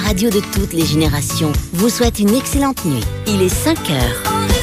radio de toutes les générations, vous souhaite une excellente nuit. Il est 5 heures.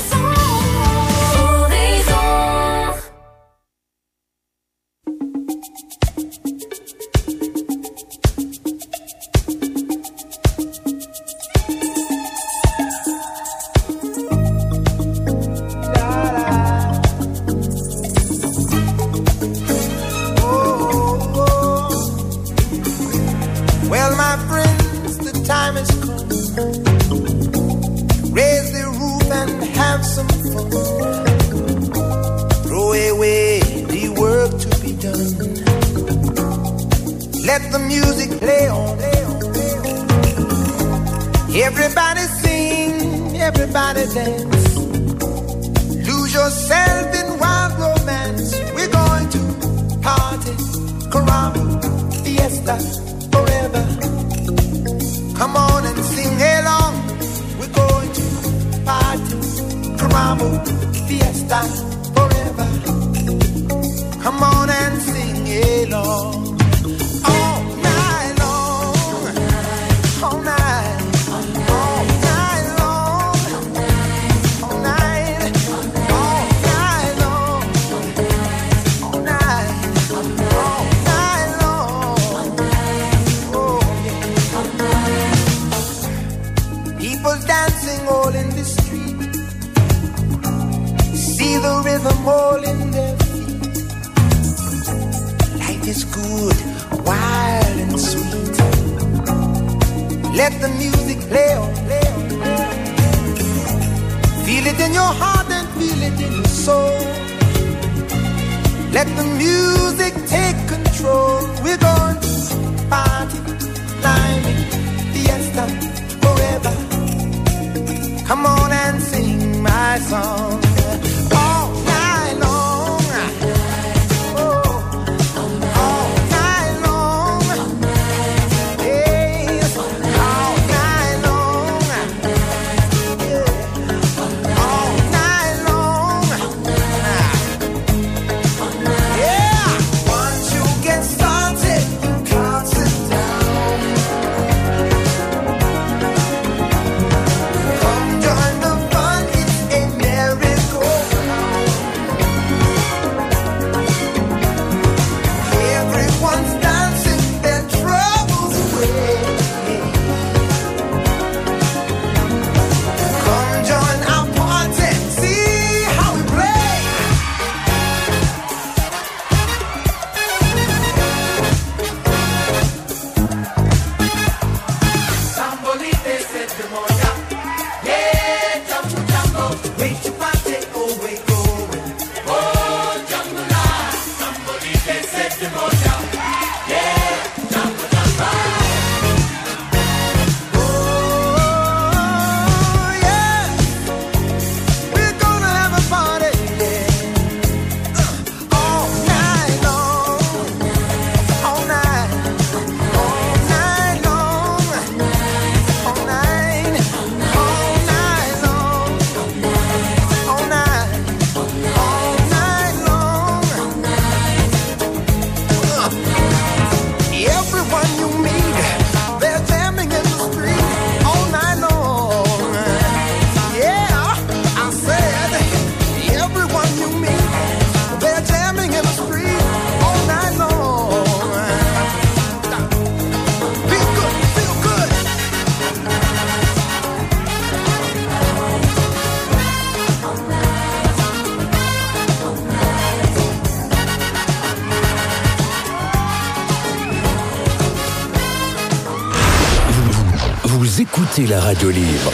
Écoutez la radio libre.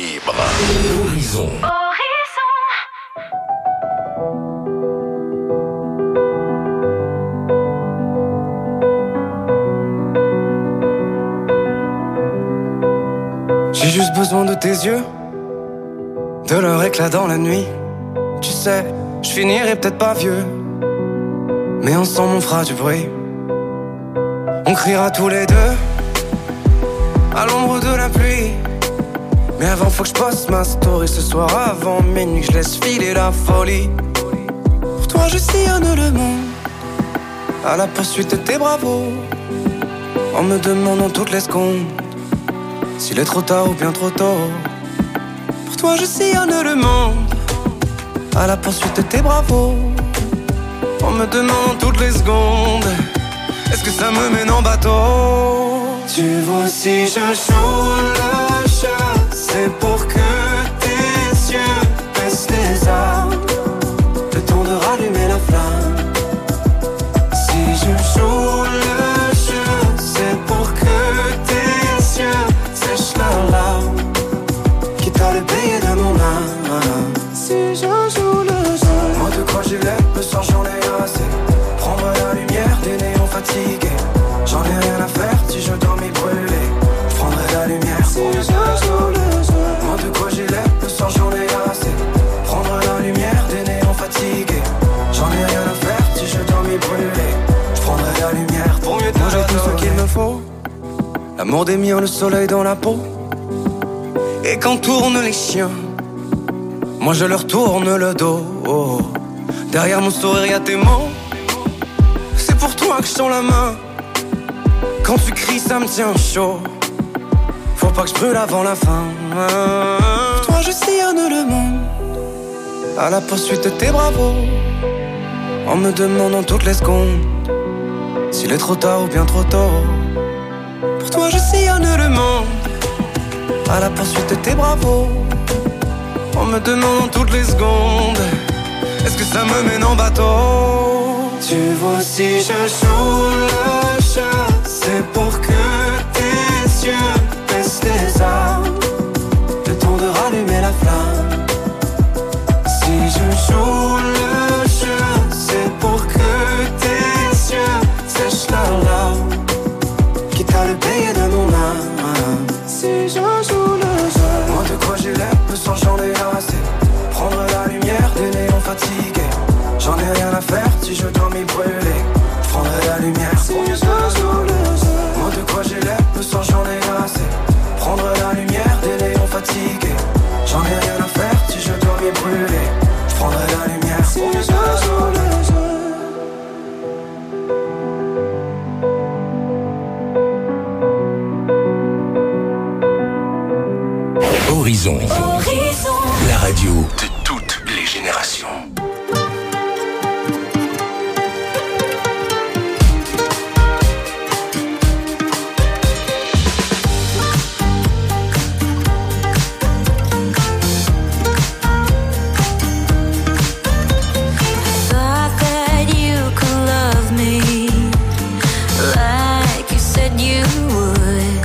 Horizon. J'ai juste besoin de tes yeux, de leur éclat dans la nuit. Tu sais, je finirai peut-être pas vieux, mais ensemble on fera du bruit. On criera tous les deux à l'ombre de la pluie. Mais avant faut que je poste ma story ce soir avant minuit, que je laisse filer la folie. Pour toi je sillonne le monde à la poursuite de tes bravos, en me demandant toutes les secondes s'il est trop tard ou bien trop tôt. Pour toi je sillonne le monde à la poursuite de tes bravos. On me demande toutes les secondes, est-ce que ça me mène en bateau? Tu vois si je joue le jeu, c'est pour que tes yeux baissent les armes, le temps de rallumer la flamme. Si je joue le jeu, c'est pour que tes yeux sèchent leurs larmes, quitte à le payer de mon âme. Si je joue le jeu, moi de quoi j'ai l'air, le soir j'en ai assez. Prendre la lumière des néons fatigués, j'en ai rien à faire si je dois m'y brûler. Je prendrai la lumière si je joue le jeu. Moi de quoi j'ai l'air, le soir j'en ai assez. Prendre la lumière des néons fatigués, j'en ai rien à faire si je dois m'y brûler. Je prendrai la lumière pour mieux te moi j'ai tout ce qu'il me faut. L'amour des miens, le soleil dans la peau. Et quand tournent les chiens, moi je leur tourne le dos. Derrière mon sourire y'a tes mots, c'est pour toi que je tends la main. Quand tu cries ça me tient chaud, faut pas que je brûle avant la fin. Pour toi je sillonne le monde à la poursuite de tes bravos, en me demandant toutes les secondes s'il est trop tard ou bien trop tôt. Pour toi je sillonne le monde à la poursuite de tes bravos, en me demandant toutes les secondes, est-ce que ça me mène en bateau? Tu vois si je joue le jeu, c'est pour que tes yeux baissent les armes, le temps de rallumer la flamme. Si je joue le jeu, c'est pour que tes yeux sèchent leurs larmes, quitte à le payer de mon âme. Si je joue le jeu, moi de quoi j'ai l'air, le soir j'en ai assez. Prendre la lumière des néons fatigués, j'en ai rien à faire si je dois m'y brûler. Je prendrai la lumière si je joue le jeu. Moi de quoi j'ai l'air, le soir j'en ai assez. Prendre la lumière des néons fatigués, j'en ai rien à faire si je dois m'y brûler. Je prendrai la lumière si je joue le jeu. Horizon. La radio de toutes les générations.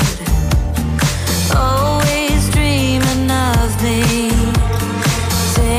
Always dreaming of me.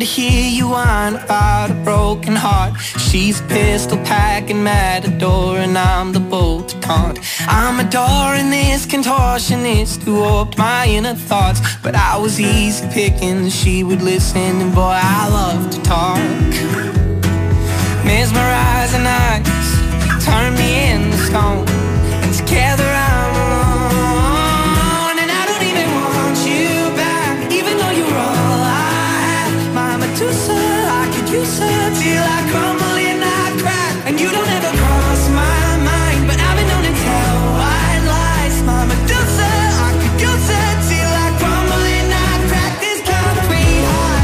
to hear you whine about a broken heart. She's a pistol packing matador and I'm the bull to taunt. I'm adoring this contortionist who warped my inner thoughts, but I was easy picking, she would listen, and boy, I love to talk. Mesmerizing eyes turn me into stone, and together I'm alone. And I don't even want you back, even though you're all I have. My Medusa, I could use her till I crumble and I crack. And you don't ever cross my mind, but I've been known to tell white lies. My Medusa, I could use her till I crumble and I crack. This concrete heart,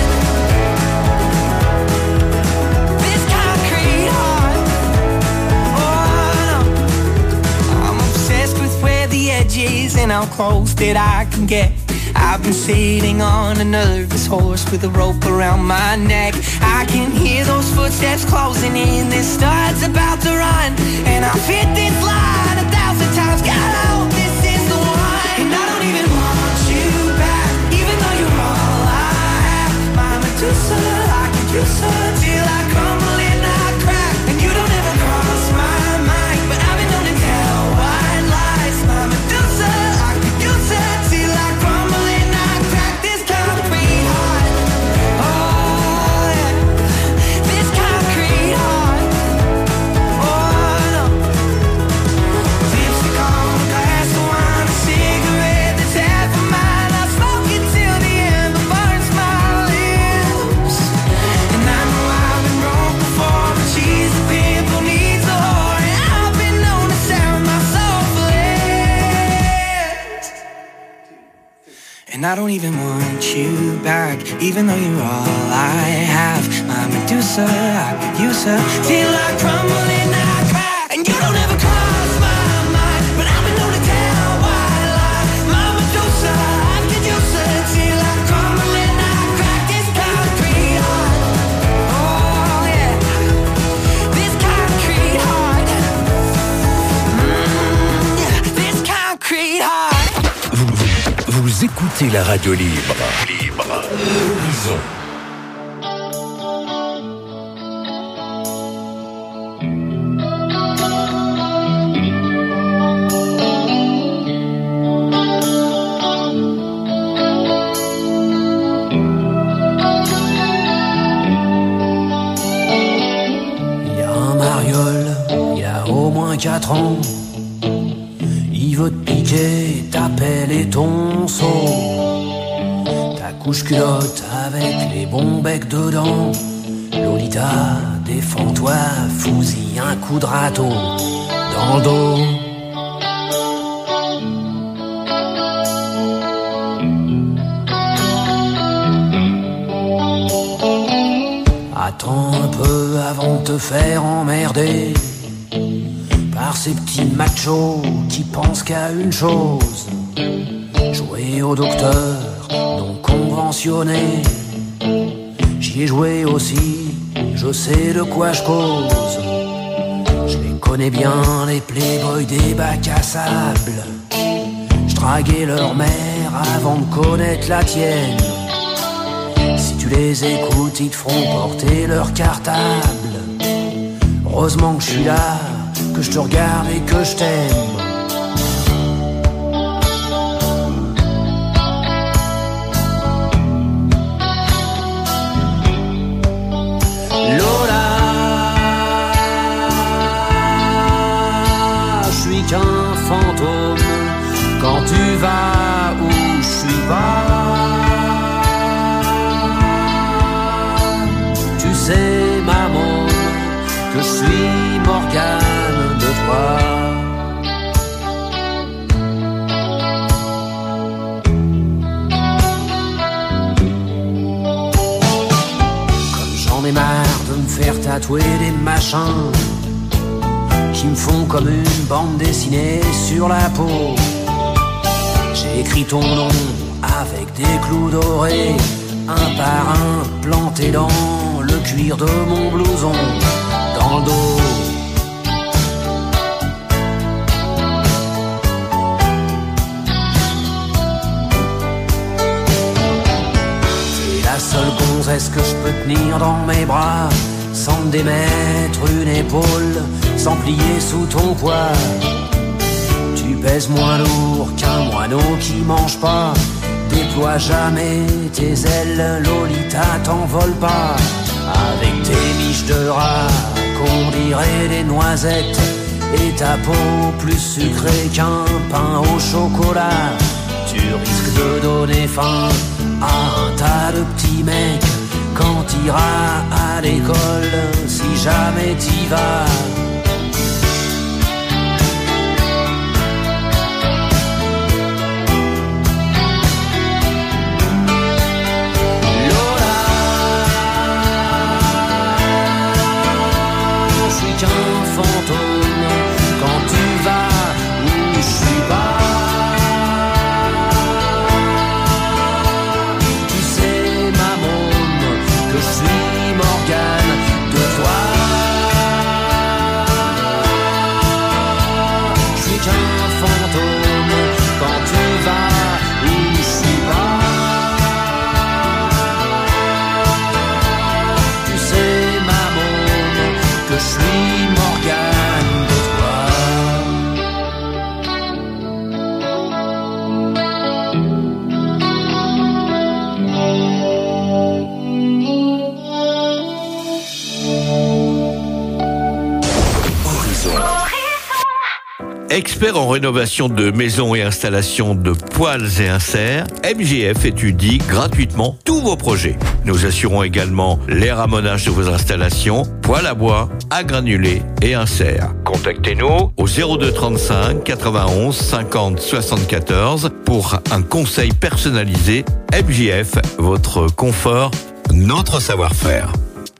this concrete heart. I'm obsessed with where the edge is and how close that I can get. I've been sitting on a nervous horse with a rope around my neck. I can hear those footsteps closing in, this start's about to run, and I've hit this line 1,000 times. God, I hope this is the one. And I don't even want you back, even though you're all I have. My Medusa, I could use her till I crumble and I crack. And you don't ever cross my mind, but I've been known to tell white lies. My Medusa, I could use her till I crumble and I crack. This concrete heart, oh yeah, this concrete heart, oh no. Lipstick on a glass of wine, a cigarette that's half a mile. I smoke it till the ember burns my lips. And I know I've been broke before, but she's a pimp who needs a whore, and I've been known to sound my soul for less. And I don't even want you back, even though you're all I have. My Medusa, I could use her till I crumble and I crack. And you don't ever cross my mind, but I've been known to tell white lies. My Medusa, I could use her till I crumble and I crack. This concrete heart, oh yeah, this concrete heart, yeah, this concrete heart. Vous écoutez la radio libre. Horizon. Il y a un mariole, il a au moins 4 ans. Il veut te piquer ta pelle et ton seau, ta couche-culotte avec les bons becs dedans. Lolita, défends-toi, fous-y un coup de râteau dans le dos. Attends un peu avant de te faire emmerder par ces petits machos qui pensent qu'à une chose: jouer au docteur non conventionné. J'y ai joué aussi, je sais de quoi je cause. Je les connais bien, les playboys des bacs à sable. Je draguais leur mère avant de connaître la tienne. Si tu les écoutes, ils te feront porter leur cartable. Heureusement que je suis là, que je te regarde et que je t'aime. Lola, je suis qu'un fantôme quand tu vas où je suis pas. Tu sais, maman, que je suis Morgane de toi. Comme j'en ai marre de me faire tatouer des machins qui me font comme une bande dessinée sur la peau. J'ai écrit ton nom avec des clous dorés, un par un planté dans le cuir de mon blouson, dans le dos. est-ce que je peux tenir dans mes bras sans me démettre une épaule, sans plier sous ton poids? Tu pèses moins lourd qu'un moineau qui mange pas. Déploie jamais tes ailes, Lolita, t'envole pas. Avec tes miches de rat qu'on dirait des noisettes, et ta peau plus sucrée qu'un pain au chocolat. Tu risques de donner faim à un tas de petits mecs quand t'iras à l'école, si jamais t'y vas. Qu'un fantôme quand tu vas où je suis pas. Tu sais ma môme que je suis Morgane de toi. Je suis qu'un fantôme quand tu vas où je suis pas. Tu sais ma môme que je suis Expert en rénovation de maisons et installation de poêles et inserts, MJF étudie gratuitement tous vos projets. Nous assurons également les ramonages de vos installations, poêles à bois, à granulés et inserts. Contactez-nous au 02 35 91 50 74 pour un conseil personnalisé. MJF, votre confort, notre savoir-faire.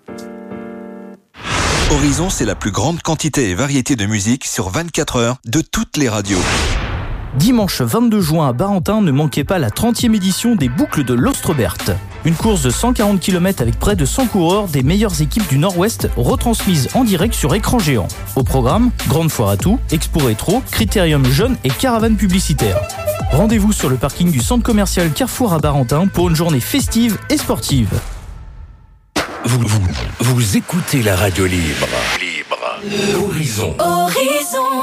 Horizon, c'est la plus grande quantité et variété de musique sur 24 heures de toutes les radios. Dimanche 22 juin à Barentin, ne manquez pas la 30e édition des Boucles de l'Ostrobert. Une course de 140 km avec près de 100 coureurs des meilleures équipes du Nord-Ouest retransmises en direct sur écran géant. Au programme, grande foire à tout, expo rétro, critérium jeune et caravane publicitaire. Rendez-vous sur le parking du centre commercial Carrefour à Barentin pour une journée festive et sportive. Vous écoutez la radio libre. Horizon. Horizon.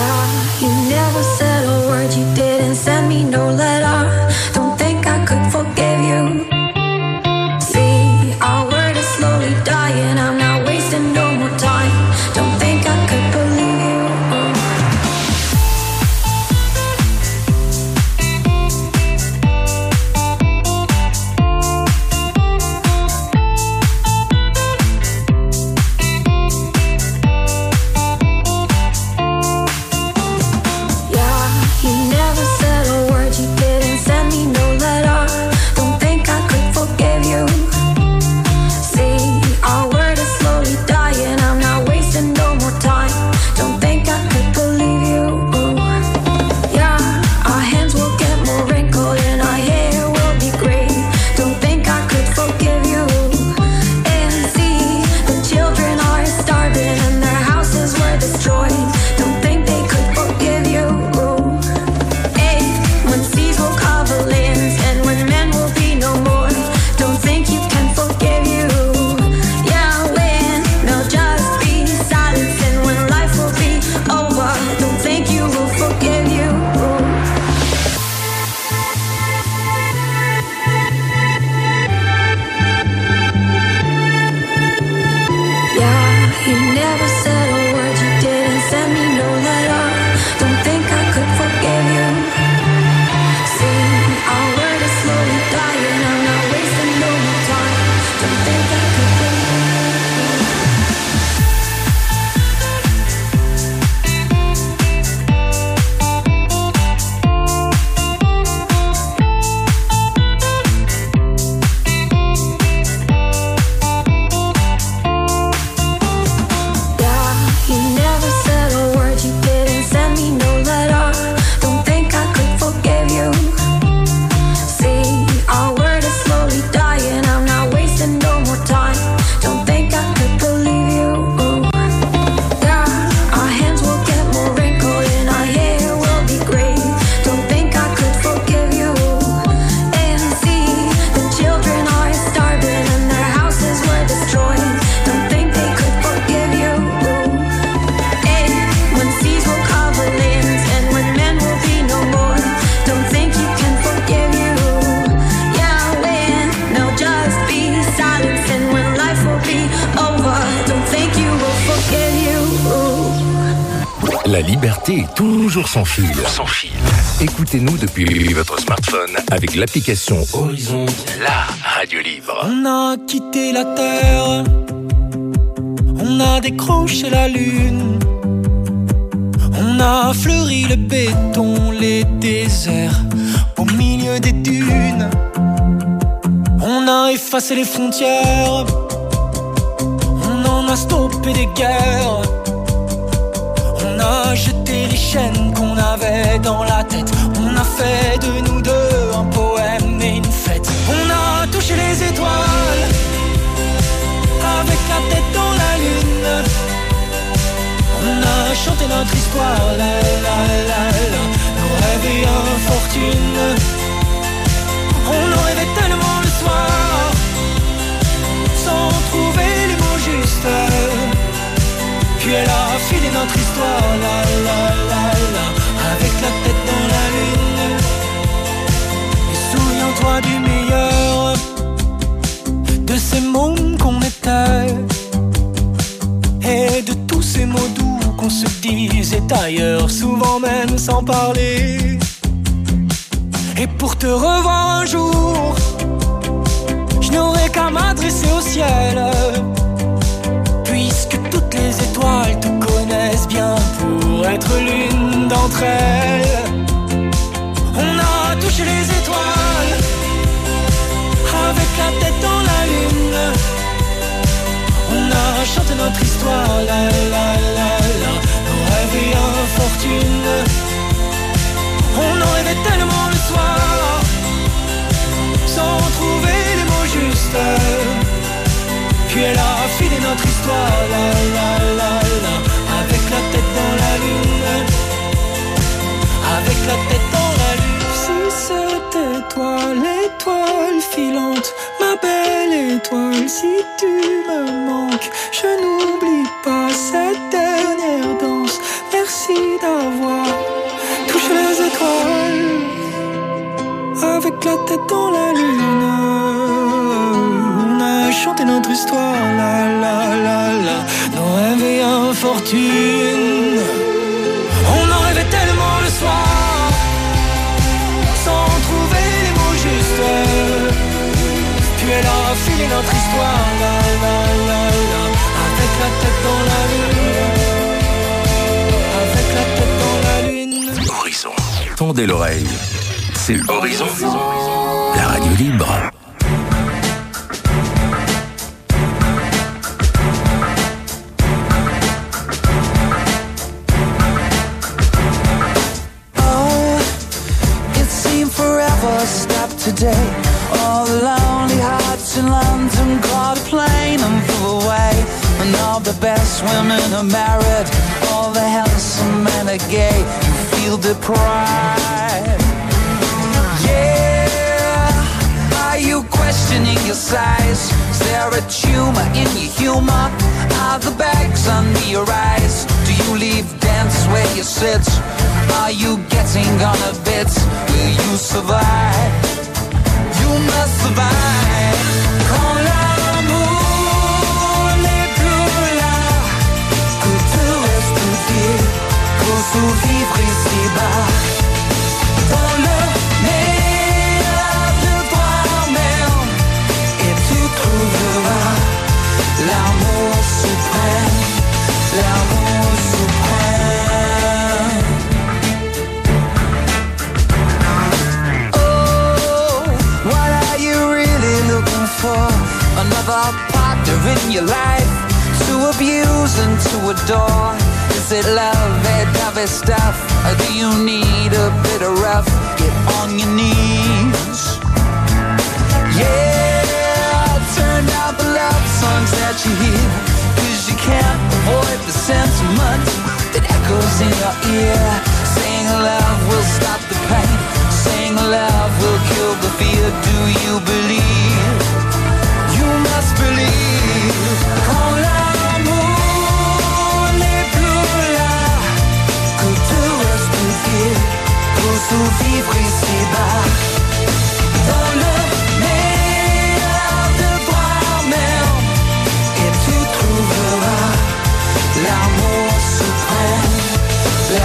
You never said a word, you didn't send me no letter. Don't think I could forget. la liberté est toujours sans fil. Écoutez-nous depuis votre smartphone avec l'application Horizon, la radio libre. On a quitté la terre, on a décroché la lune, on a fleuri le béton, les déserts au milieu des dunes. On a effacé les frontières, on en a stoppé des guerres. On a jeté les chaînes qu'on avait dans la tête. On a fait de nous deux un poème et une fête. On a touché les étoiles avec la tête dans la lune. On a chanté notre histoire, la la la la, nos rêves et infortunes. On en rêvait tellement le soir, sans trouver les mots justes. Puis elle a filé notre histoire, la la la la, avec la tête dans la lune. Et souviens-toi du meilleur, de ces mômes qu'on était, et de tous ces mots doux qu'on se disait ailleurs, souvent même sans parler. Et pour te revoir un jour, je n'aurai qu'à m'adresser au ciel, puisque toutes les étoiles te connaissent bien pour être l'une d'entre elles. On a touché les étoiles avec la tête dans la lune. On a chanté notre histoire, la la la la, nos rêves et infortunes. On en rêvait tellement le soir, sans trouver les mots justes. Puis elle a filé notre histoire, la la la la, avec la tête dans la lune, avec la tête dans la lune. Si c'était toi, l'étoile filante, ma belle étoile, si tu me manques, je n'oublie pas cette dernière danse. Merci d'avoir touché les étoiles, avec la tête dans la lune. Chanter notre histoire, la la la la, nos rêves et infortunes. On en rêvait tellement le soir, sans trouver les mots justes. Puis elle a filé notre histoire, la la la la, avec la tête dans la lune, avec la tête dans la lune. Horizon. Tendez l'oreille. C'est Horizon, la radio libre. Today, all the lonely hearts in London caught a plane and flew away. And all the best women are married, all the handsome men are gay. You feel deprived. Yeah, are you questioning your size? Is there a tumor in your humor? Are the bags under your eyes? Do you leave dance where you sit? Are you getting on a bit? Will you survive? You must survive. Quand l'amour n'est plus là, que te reste-t-il pour survivre ici-bas? Dans le meilleur de toi-même, et tu trouveras l'amour suprême, l'amour suprême. For another partner in your life to abuse and to adore. Is it love, heavy stuff, or do you need a bit of rough? Get on your knees. Yeah, turn down the love songs that you hear, 'cause you can't avoid the sentiment that echoes in your ear. Saying love will stop the pain, saying love will kill the fear. Do you believe? You must believe. Quand l'amour n'est plus là, que te reste-t-il pour survivre ici-bas? Dans le meilleur de toi-même, et tu trouveras l'amour suprême,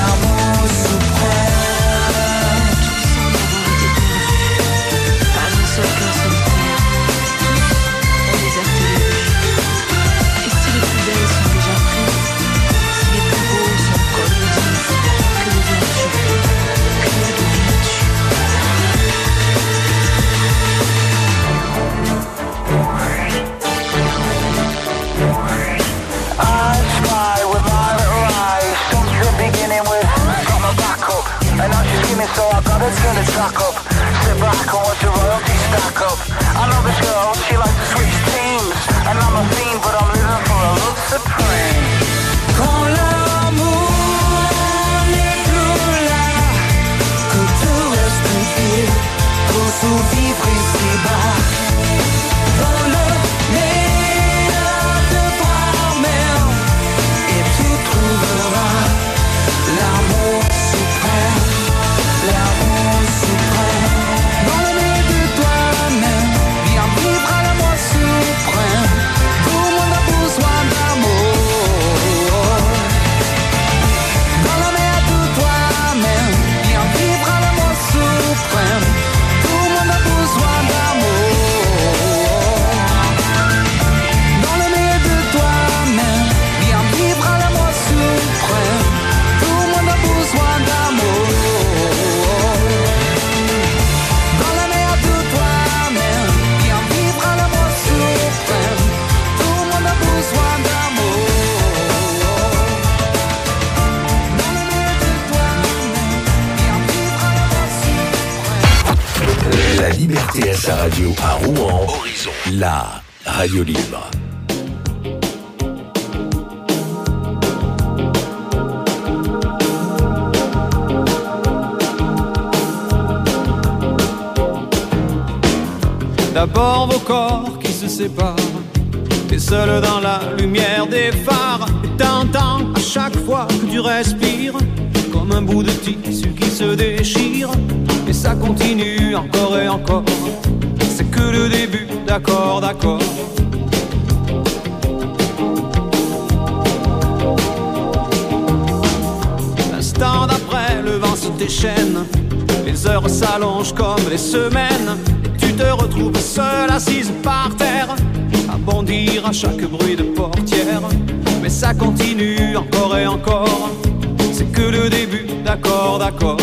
à sa radio à Rouen, Horizon, la radio libre. D'abord vos corps qui se séparent, et seul dans la lumière des phares. Et t'entends à chaque fois que tu respires, comme un bout de tissu qui se déchire. Et ça continue encore et encore, c'est que le début, d'accord, d'accord. L'instant d'après, le vent se déchaîne, les heures s'allongent comme les semaines. Tu te retrouves seule assise par terre, à bondir à chaque bruit de portière. Mais ça continue encore et encore, c'est que le début, d'accord, d'accord.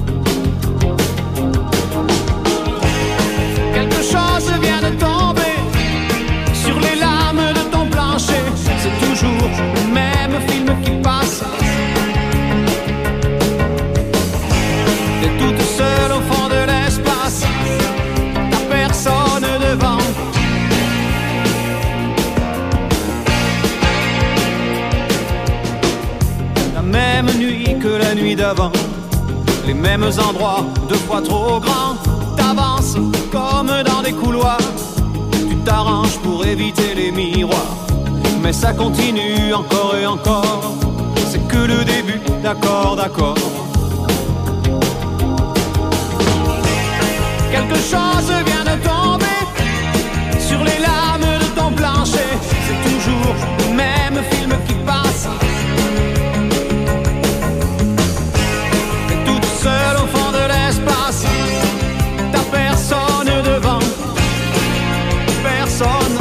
Quelque chose vient de tomber sur les lames de ton plancher. C'est toujours le même film qui passe. T'es toute seule au fond de l'espace, t'as personne devant. La même nuit que la nuit d'avant, les mêmes endroits, deux fois trop grands. T'avances comme dans des couloirs, tu t'arranges pour éviter les miroirs. Mais ça continue encore et encore, c'est que le début, d'accord, d'accord. Quelque chose vient de tomber sur les lames de ton plancher. C'est toujours le même film qui passe. T'es toute seule au fond de l'espace, t'as personne devant, personne.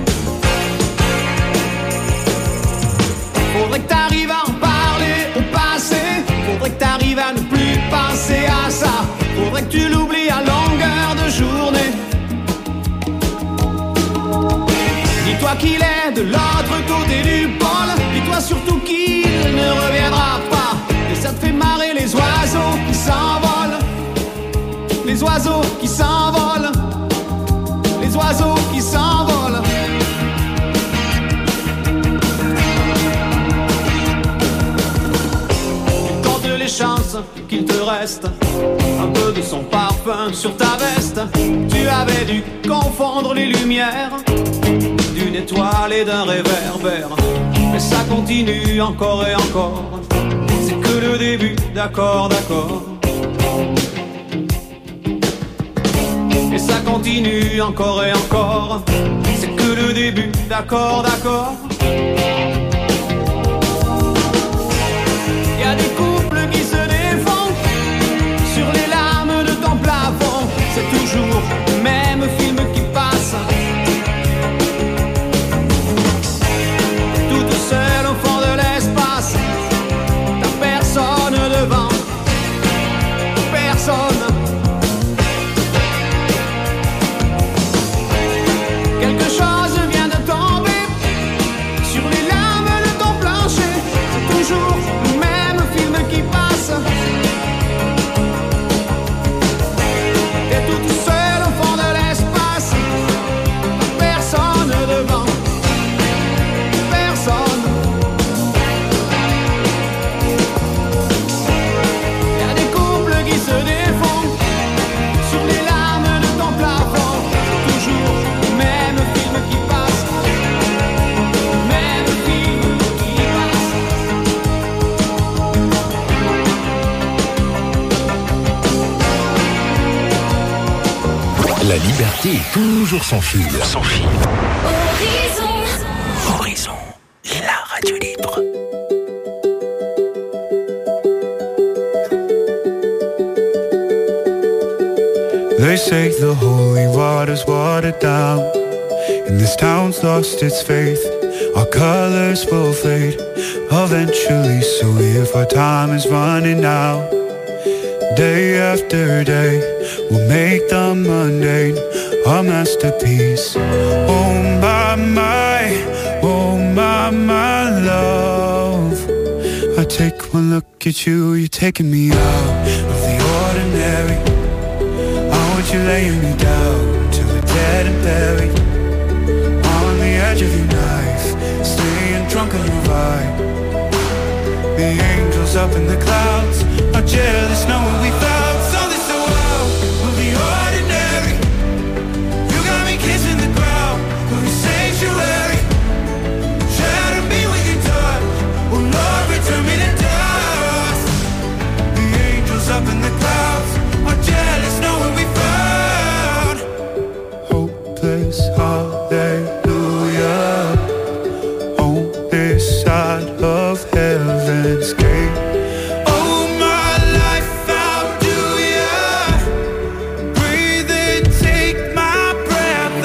Faudrait que t'arrives à en parler au passé, faudrait que t'arrives à ne plus penser à ça. Faudrait que tu l'oublies à longueur de journée. Dis-toi qu'il est de l'autre côté du pôle, dis-toi surtout qu'il ne reviendra pas. Et ça te fait marrer les oiseaux qui s'envolent, les oiseaux qui s'envolent, les oiseaux qui s'envolent. Tu comptes les chances qu'il te reste un peu de son parfum sur ta veste. Tu avais dû confondre les lumières d'une étoile et d'un réverbère. Mais ça continue encore et encore, c'est que le début, d'accord, d'accord. Et ça continue encore et encore, c'est que le début, d'accord, d'accord. Y a des couples qui se défont sur les lames de ton plafond. C'est toujours le même film qui passe. Toute seule au fond de l'espace, t'as personne devant, personne. Quelque chose vient de tomber sur les lames de ton plancher. C'est toujours le même film qui passe. T'es toute seule au fond de l'espace, personne devant, personne. Y'a des couples qui se défont sur les lames de ton plafond. C'est toujours le même film qui passe, le même film qui passe. La liberté est toujours sans fil. Sans fil. Horizon, la radio libre. They say the holy water's watered down, and this town's lost its faith. Our colors will fade eventually, so if our time is running out, day after day, we'll make the mundane our masterpiece. Oh my love, I take one look at you, you're taking me out of the ordinary. I want you laying me down the clouds are jealous knowing we found something so out of the ordinary. You got me kissing the ground of your sanctuary. Shadow me with your touch. Oh Lord, return me to dust. The angels up in the clouds are jealous knowing we found hopeless hallelujah on this side of heaven's gate. Oh my life, how do ya breathe and take my breath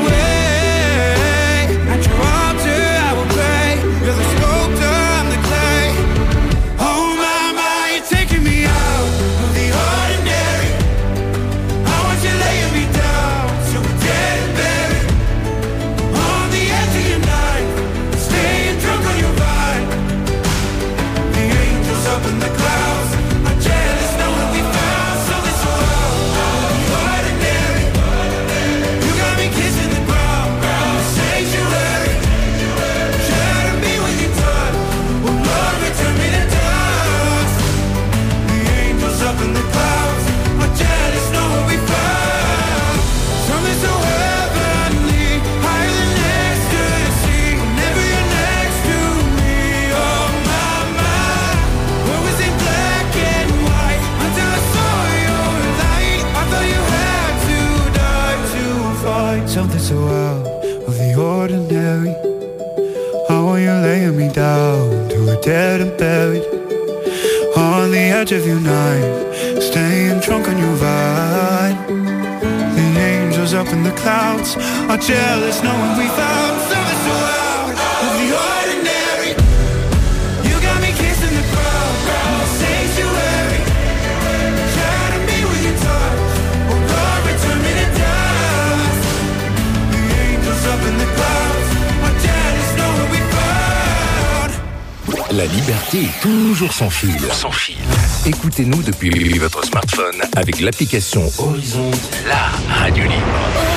away? At your altar I will pray. You're the sculptor, I'm the clay. Oh my, you're taking me out of the ordinary. I want you laying me down so we're dead and buried. On the edge of your knife, staying drunk on your vine. The angels up in the clouds are jealous knowing we found something so out of the ordinary. You got me kissing the ground, sanctuary. Shatter me with your touch. Oh Lord, return me to dust. The angels up in the clouds are jealous knowing we found something so heavenly, higher than ecstasy. Whenever you're next to me, oh my, what was in black and white until I saw your light. I thought you had to die to fight something so out of the ordinary. I want you laying me down to a dead and buried. On the edge of your knife, staying drunk on your vine. The angels up in the clouds are jealous knowing we found something so out of the ordinary. You got me kissing the ground, sanctuary. Shatter me with your touch. Oh Lord, return me to dust. The angels up in the clouds are jealous knowing we found. La liberté est toujours sans fil. Sans fil. Écoutez-nous depuis votre smartphone avec l'application Horizon, la radio libre.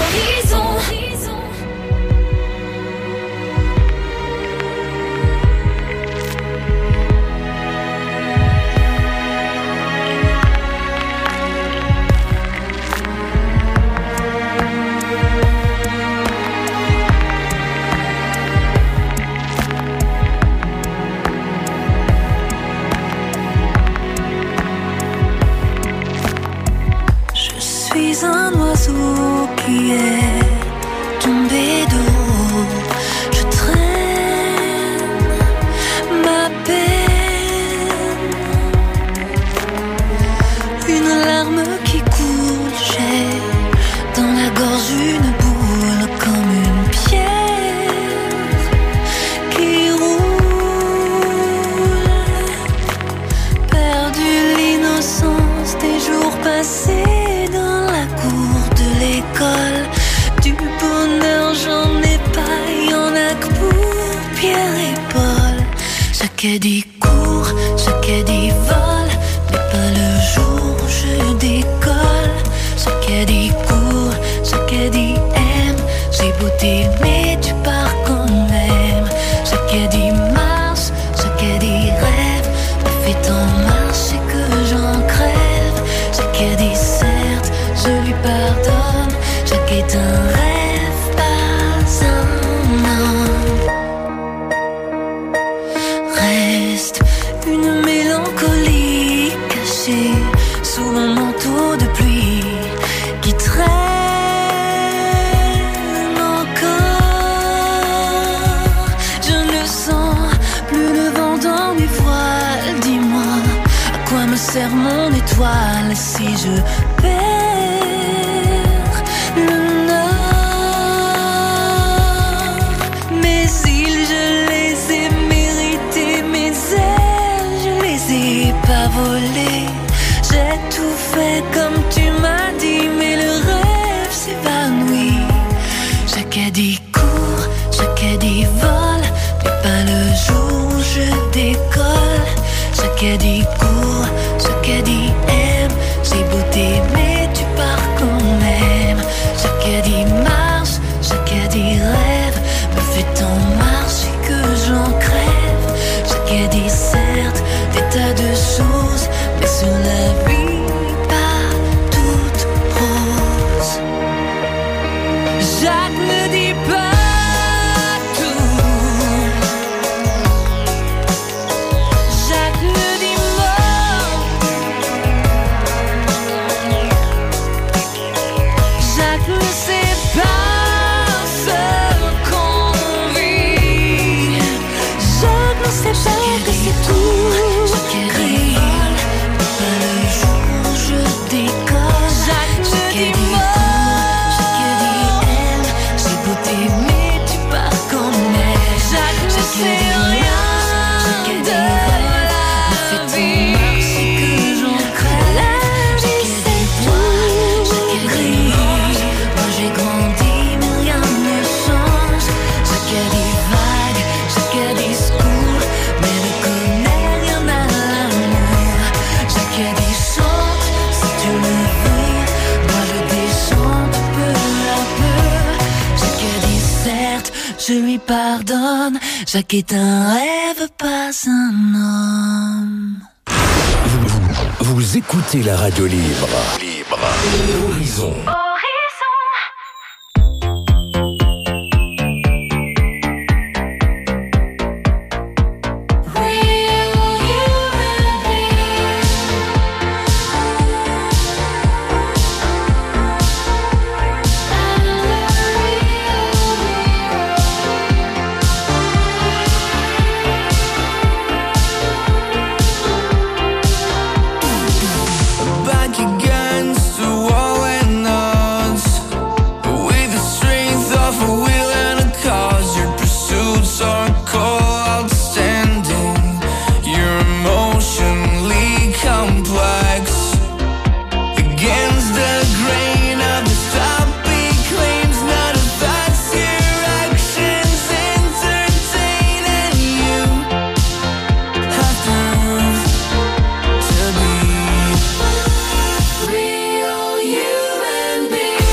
Je suis un oiseau qui est tombé de haut. Je traîne ma peine. Une larme qui coule, j'ai dans la gorge une boule comme une pierre qui roule. Perdu l'innocence des jours passés dans la cour de l'école. Du bonheur j'en ai pas, y'en a que pour Pierre et Paul. Ce qu'elle dit court, ce qu'elle dit vole, mais pas le jour où je décolle. Ce qu'elle dit court, ce qu'elle dit aime, j'ai beau t'aimer, tu pars quand même. Ce qu'elle dit marche, ce qu'elle dit rêve, me fait en marche et que j'en crève. Ce qu'elle dit certes, je lui pardonne, chaque est un rêve, pas un homme. Reste une mélancolie cachée sous mon manteau de pluie qui traîne encore. Je ne sens plus le vent dans mes voiles. Dis-moi, à quoi me sert mon étoile si je perds le nord? Mes îles, je les ai méritées, mes ailes, je les ai pas volées. J'ai tout fait comme tu m'as dit, mais le rêve s'évanouit. Chaque dit court, chaque dit vole, mais pas le jour où je décolle. Chaque dit court, chaque dit aime, j'ai beau t'aimer, tu pars quand même. Chaque dit marche, chaque dit rêve, me fait en marche et que j'en crève. Chaque dit certes, des tas de choses Jacques ne dit pas tout. Jacques ne dit mot. Jacques ne sait pas ce qu'on vit. Jacques ne sait pas que c'est tout. Jacques rigole, pas le jour où je décolle. Jacques ne dit mot. Jacques dit aime, j'ai beau t'aimer, tu pars quand même. Jacques ne sait rien de la vie. C'est que j'en crève. La vie c'est toi. Jacques dit moi j'ai grandi mais rien ne change. Jacques dit vague, Jacques discours, mais ne connaît rien à l'amour. Jacques dit chante si tu le veux, moi je déchante peu à peu. Jacques dit certes, je lui pardonne. Jacques est un rêve, pas un homme. Vous écoutez la radio libre. Horizon. Back against the wall and odds, with the strength of a will and a cause. Your pursuits are cold, outstanding. You're emotionally complex. Against the grain of the sloppy claims, none of that's your actions entertain, and you have proved to be real human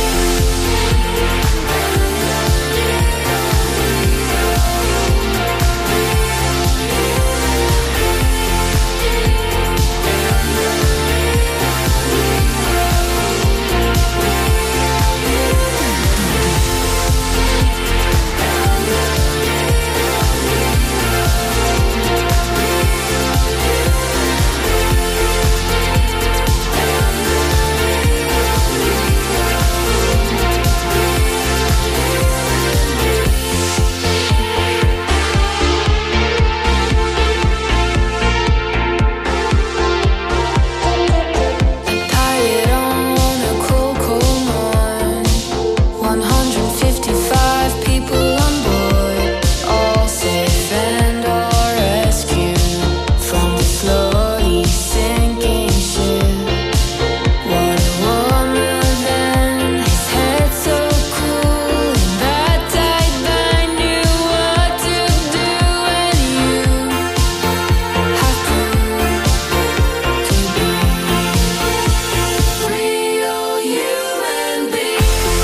pirate on a cold, cold mine. 155 people on board, all safe and all rescued from the slowly sinking ship. What a woman then, his head so cool. In that tight bind knew what to do, and you have proved to be real human being.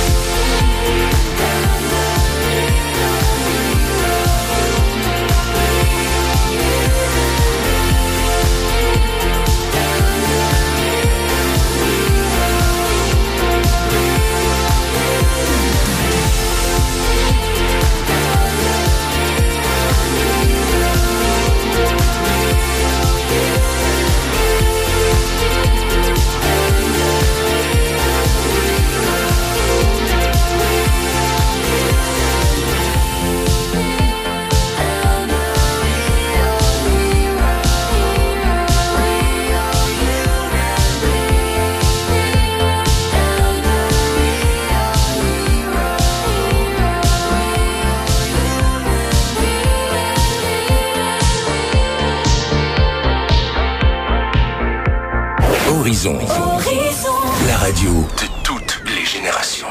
Horizon. La radio de toutes les générations.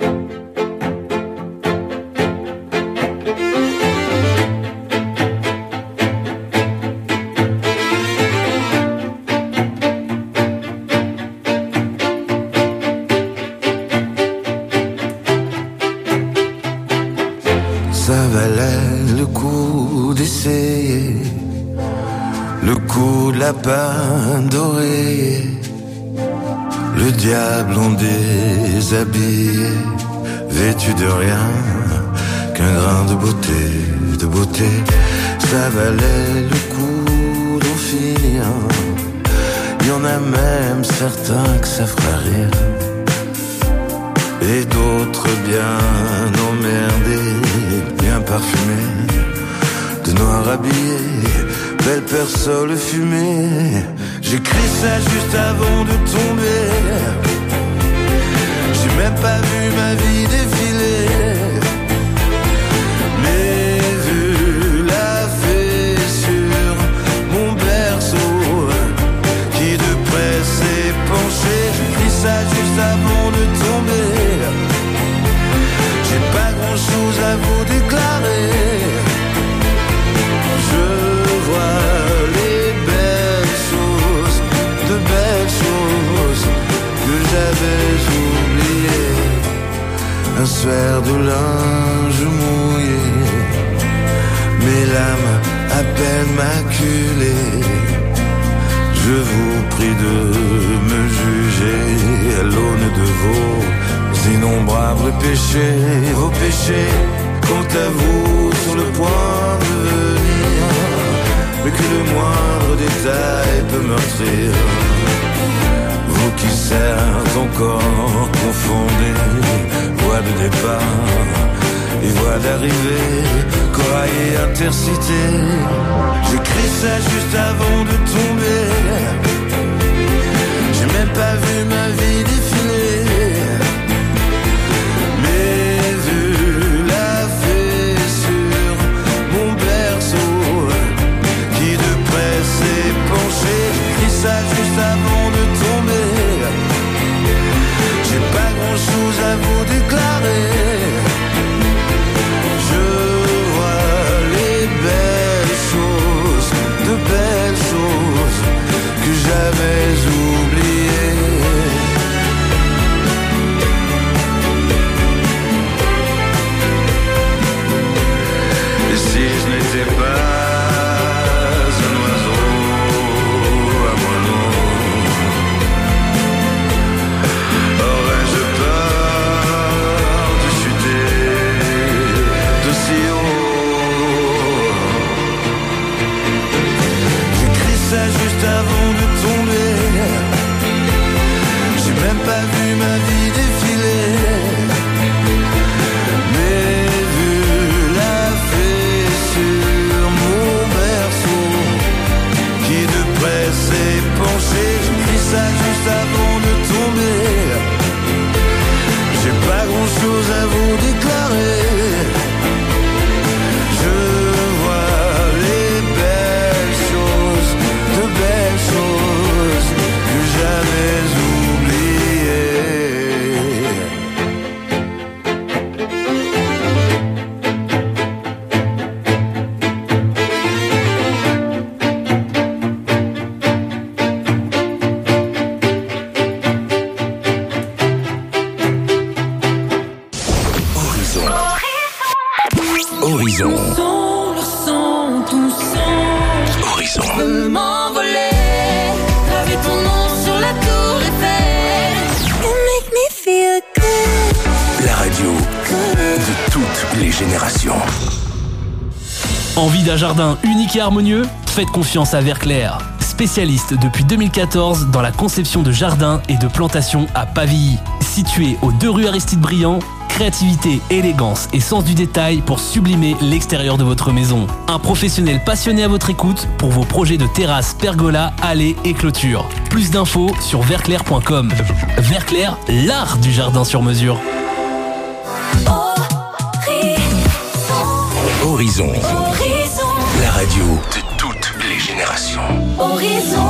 Ça valait le coup d'essayer, le coup de lapin doré, le diable en déshabillé vêtu de rien qu'un grain de beauté, ça valait le coup d'en finir. Y en a même certains que ça fera rire, et d'autres bien emmerdés, bien parfumés, de noir habillés, belle persole fumée. J'écris ça juste avant de tomber. J'ai même pas vu ma vie défiler, mais vu la fée sur mon berceau qui de près s'est penché. J'écris ça juste avant de tomber. J'ai pas grand chose à vous déclarer. Je vois les belles choses, de belles choses que j'avais oubliées. Un suaire de linge mouillé, mes lames à peine maculées. Je vous prie de me juger à l'aune de vos innombrables péchés. Vos péchés, quant à vous, sur le point de venir, mais que le moindre détail peut meurtrir. Vous qui certes encore confondez voie de départ et voie d'arrivée, corail et intercité. J'écris ça juste avant de tomber. J'ai même pas vu ma vie défiler, mais vu la fée sur mon berceau qui de près s'est penché. J'écris ça juste avant de tomber. J'ai pas grand chose à vous déclarer. Je vois les belles choses, de belles choses que j'avais oubliées. Et si je n'étais pas un oiseau à moineau, aurais-je peur de chuter de si haut? J'écris ça juste avant de tomber. J'ai même pas vu ma vie défiler, mais vu la fée sur mon berceau qui de près s'est penché. J'écris ça juste avant de tomber. J'ai pas grand chose à vous déclarer. Je vois les belles choses, de belles choses que j'avais oubliées. Horizon. Horizon. Je veux m'envoler, graver ton nom sur la tour Eiffel. You make me feel good. La radio de toutes les générations. Envie d'un jardin unique et harmonieux? Faites confiance à Verclair. Spécialiste depuis 2014 dans la conception de jardins et de plantations à Pavilly. Situé aux 2 rue Aristide Briand, créativité, élégance et sens du détail pour sublimer l'extérieur de votre maison. Un professionnel passionné à votre écoute pour vos projets de terrasse, pergola, allées et clôtures. Plus d'infos sur verclair.com. Verclair, l'art du jardin sur mesure. Horizon. La radio de toutes les générations. Horizon.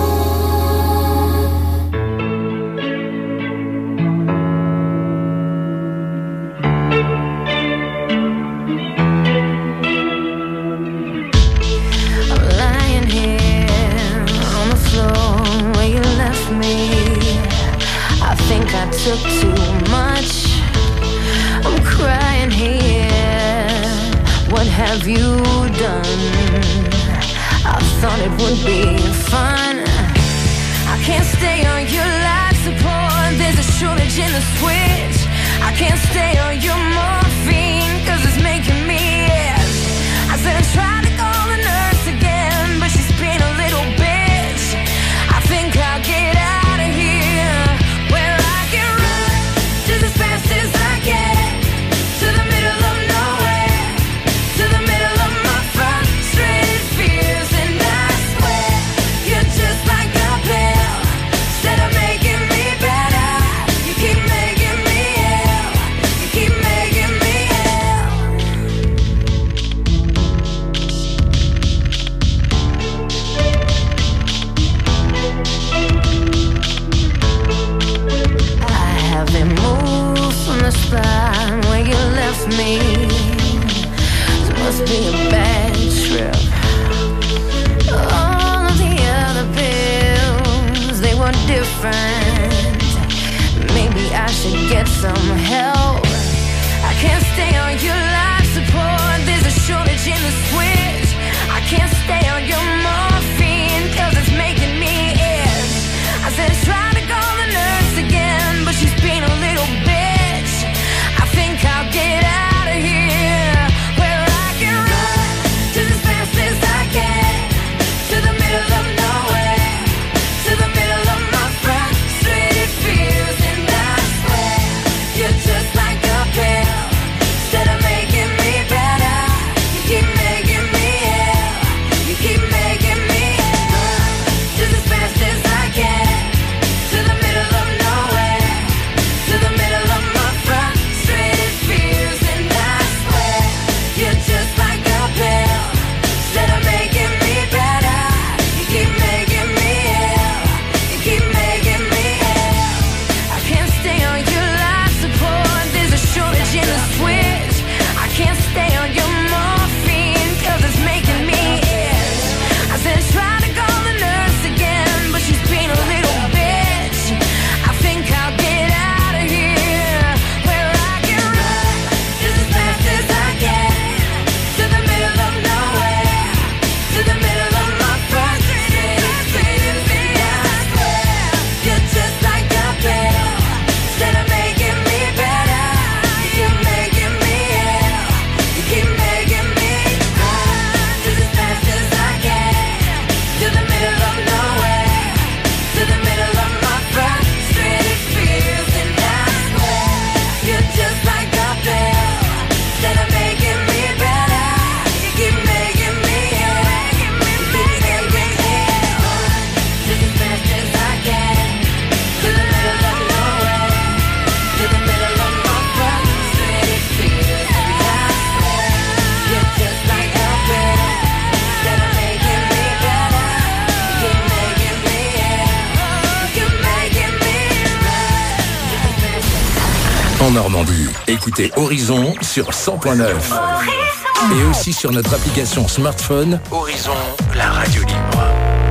Took too much. I'm crying here. What have you done? I thought it would be fun. I can't stay on your life support. There's a shortage in the switch. I I can't stay on your morphine, cause it's making me itch. I said I tried to call the nurse again, but she's being a little bitch. I think I'll get out of here, where I can run just as fast as I can, to the middle of nowhere, to the middle of my frustrated fears. And I swear, you're just like a pill. Instead of making me better, you keep making me ill. You keep making me ill. I haven't moved from the spot where you left me. This must be a bad trip. All of the other pills, they were different. Maybe I should get some help. I can't stay on your life support, there's a shortage in the switch. I can't stay on your morphine, cause it's making me itch. I said try to call the nurse again, but she's being a little bitch. I think I'll get out of here, where I can run just as fast as I can, to the middle of nowhere, to the middle of my frustrated fears. And I swear, you're just like a pill. Instead of making me better, you keep making me ill. You keep making me ill. Just as fast as I can, to the middle of nowhere, to the middle of my frustrated fears. And I swear, you're just like a pill. Instead of making me better, you keep making me ill. You keep making me ill. I can't stay on your life support, there's a shortage in the switch. I can't stay on your morphine, cause it's making me itch. I said try to call the nurse again, but she's being a little bitch. I think I'll get out of here, where I can run just as fast as I can, to the middle of nowhere, to the middle of my frustrated fears. And I swear, you're just like a pill. Instead of making me better, you keep making me ill. You keep making me run just as fast as I can, to the middle of nowhere, to the middle of my frustrated fears. And I swear, you're just like a pill. Instead of making me better, you keep making me ill. You keep making me ill. Just as fast as I can, to the middle of nowhere, to the middle of my frustrated fears. And I swear, you're just like a pill. Instead of making me better, you keep making me ill. You keep making me En Normandie, écoutez Horizon sur 100.9 et aussi sur notre application smartphone Horizon, la radio libre.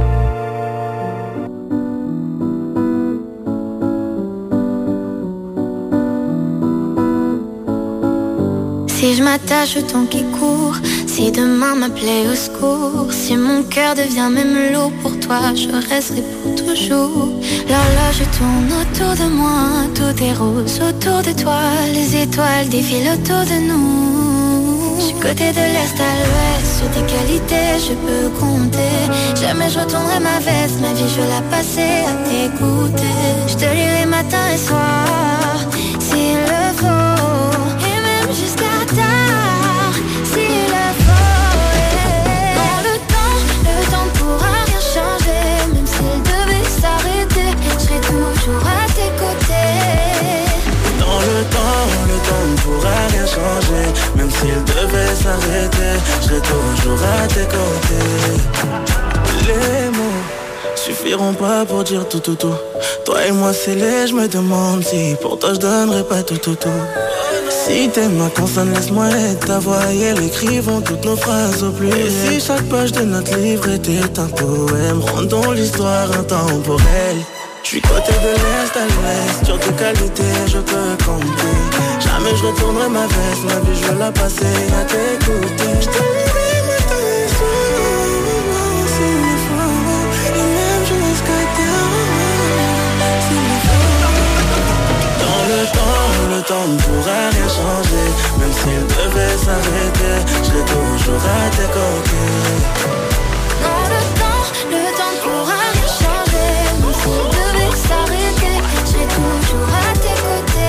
Si je m'attache au temps qui court, si demain m'appelait au secours, si mon cœur devient même lourd pour toi, je resterai pour toujours. L'horloge tourne autour de moi, tout est rose autour de toi, les étoiles défilent autour de nous. Du côté de l'est à l'ouest, sur tes qualités je peux compter. Jamais je retournerai ma veste, ma vie je vais la passer à t'écouter. Je te lirai matin et soir, s'il le faut, et même jusqu'à tard, s'il le faut. Dans le temps ne pourra rien changer. Même s'il devait s'arrêter, je serai toujours à tes côtés. Dans le temps ne pourra rien changer. Même s'il devait s'arrêter, je serai toujours à tes côtés. Les mots suffiront pas pour dire tout. Toi et moi c'est les, je me demande si pour toi je donnerais pas tout. Si t'aimes ma consonne, laisse-moi être ta voix et elles écrivons toutes nos phrases au pluriel. Et si chaque page de notre livre était un poème, rendons l'histoire intemporelle. Je suis côté de l'est à l'ouest, sur tes qualités je peux compter. Jamais je retournerai ma veste, ma vie je vais la passer à t'écouter. Je te lirai matin et soir, s'il le faut, et même jusqu'à tard, s'il le faut. Dans le temps le temps ne pourra rien changer. Même s'il devait s'arrêter, je l'ai toujours à tes côtés. Non, le temps ne pourra rien changer. Même s'il devait s'arrêter, je l'ai toujours à tes côtés.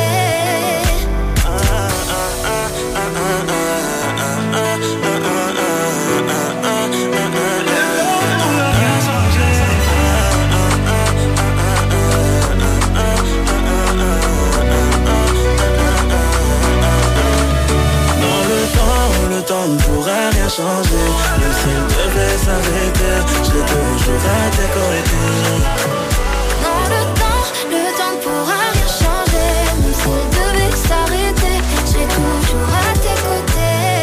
Le temps ne pourra rien changer. Même s'il devait s'arrêter, je l'ai toujours à tes côtés. Non, le temps ne pourra rien changer. Même s'il devait s'arrêter, je l'ai toujours à tes côtés.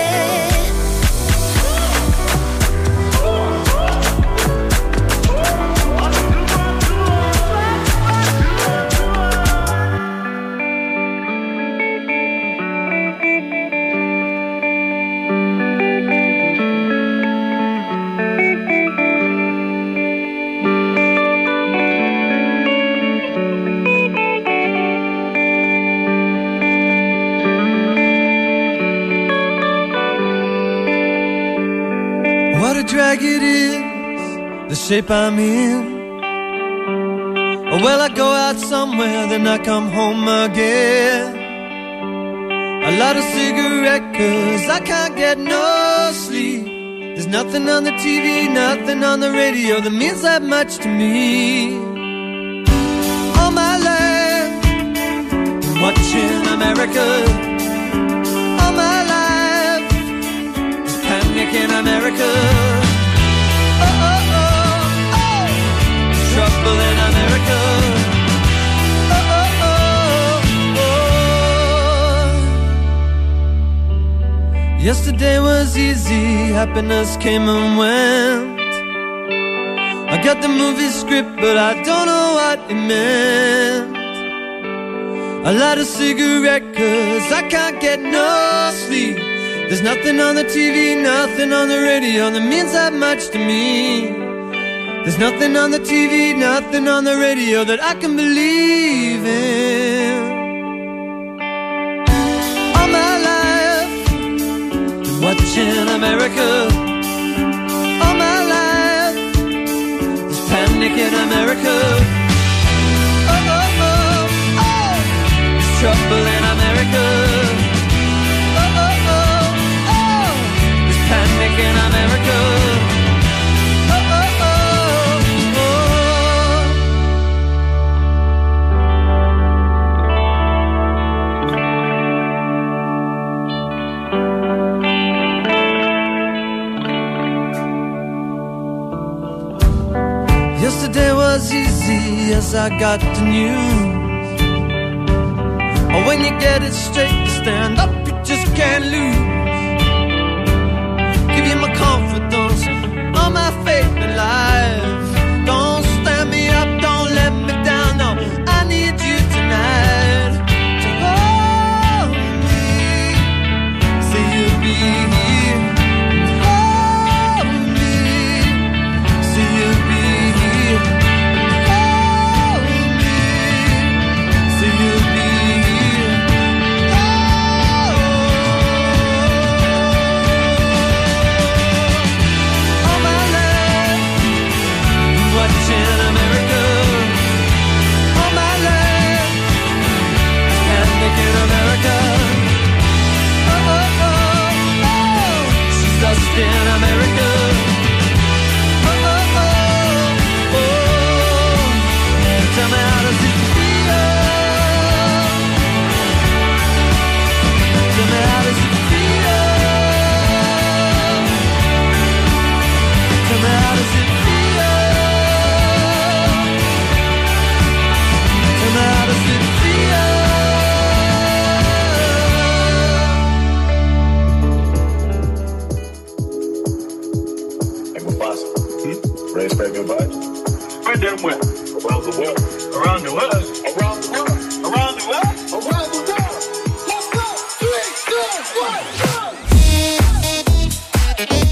Drag it is, the shape I'm in. Oh, well, I go out somewhere, then I come home again. I light a cigarette 'cause I can't get no sleep. There's nothing on the TV, nothing on the radio that means that much to me. All my life, I'm watching America. All my life, there's panic in America. Trouble in America. Yesterday was easy, happiness came and went. I got the movie script, but I don't know what it meant. I light a cigarette 'cause I can't get no sleep. There's nothing on the TV, nothing on the radio that means that much to me. There's nothing on the TV, nothing on the radio that I can believe in. All my life, been watching America. All my life, there's panic in America. Oh, oh, oh, oh, there's trouble in America. Oh, oh, oh, oh, there's panic in America. Yesterday was easy as I got the news. Oh, when you get it straight, you stand up, you just can't lose. Give you my confidence, all my faith in life. Don't stand me up, don't let me down, no, I need you tonight. To hold me, say you'll be here. Hold me, say you'll be here. Hold me, say you'll be here. All my life, watching America. All my life, panic in America. Oh, oh, oh, oh, she's lost in America. Oh, oh, oh, oh, tell me how does it feel? Tell me how does it feel? Tell me how does it feel? Tell me how does it feel? Hey, Mufasa, ready to spread good vibes? Spread them where? Around the world. Around the world. Around the world. Around the world. Around the world. Let's go. 3, 2, 1, go.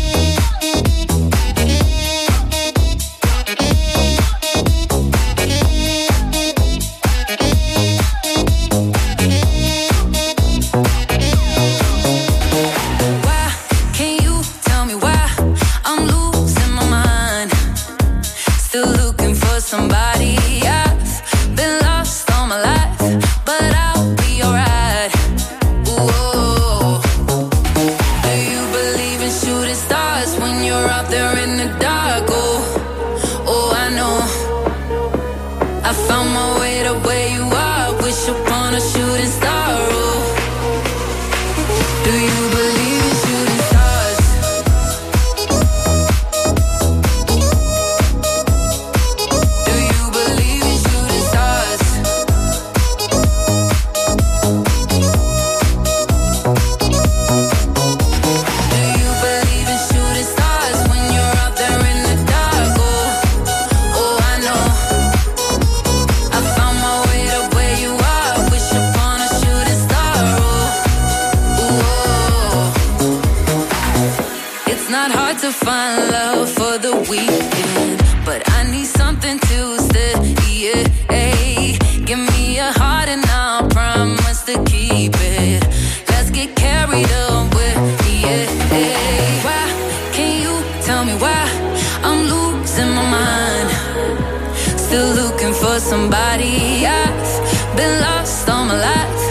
hard to find love for the weekend, but I need something to steady it. Hey, give me a heart and I'll promise to keep it. Let's get carried away. Yeah, hey. Why can you tell me why I'm losing my mind? Still looking for somebody. I've been lost all my life.